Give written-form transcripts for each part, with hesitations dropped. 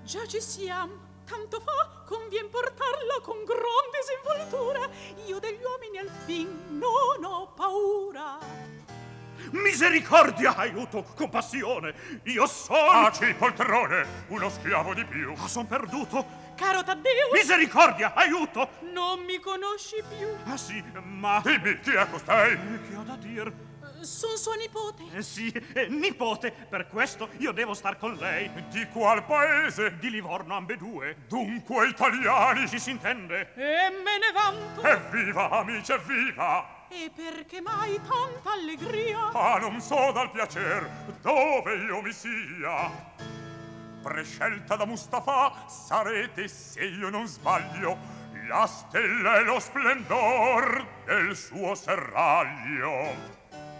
Già ci siamo. Tanto fa convien portarla con gran disinvoltura. Io degli uomini al fin non ho paura. Misericordia, aiuto, compassione. Io sono... Taci il poltrone, uno schiavo di più. Ah, son perduto. Caro Taddeo, Misericordia, aiuto. non mi conosci più. Ah sì, ma... Dimmi, chi è costei? Che ho da dir? Son sua nipote. Sì, nipote, per questo io devo star con lei. Di qual paese? Di Livorno ambedue. Dunque italiani. Ci si intende? E me ne vanto. Evviva, amici, evviva! E perché mai tanta allegria? Ah, non so dal piacer dove io mi sia. Prescelta da Mustafa sarete, se io non sbaglio, la stella e lo splendor del suo serraglio.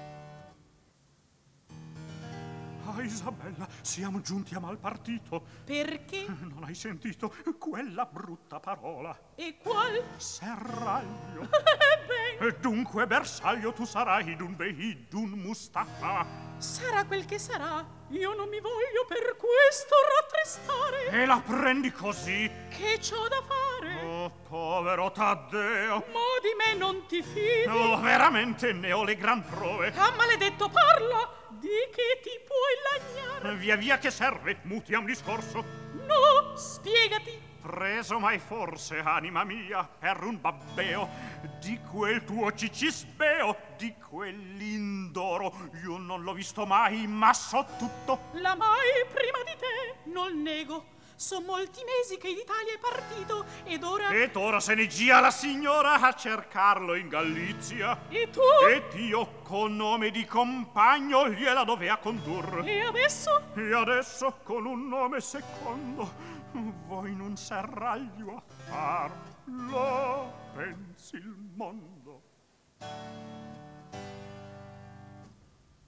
Ah, Isabella, siamo giunti a mal partito. Perché? Non hai sentito quella brutta parola? E qual? Serraglio. Ben, E dunque bersaglio tu sarai d'un Behid, d'un Mustafa. sarà quel che sarà. Io non mi voglio per questo rattristare. E la prendi così? Che c'ho da fare? Oh, povero Taddeo. Ma di me non ti fidi? Oh, veramente ne ho le gran prove. Ah, maledetto, parla! Di che ti puoi lagnare? Via via che serve, mutiam discorso. No, spiegati. Preso mai forse, anima mia, per un babbeo di quel tuo cicisbeo, di quell'indoro. Io non l'ho visto mai, ma so tutto. La mai prima di te, non nego. Son molti mesi che in Italia è partito ed ora... Ed ora se ne gia la signora a cercarlo in Galizia. E tu? Ed io, con nome di compagno, gliela dovea condurre. E adesso? E adesso, con un nome secondo, voi in un serraglio a far lo pensi il mondo.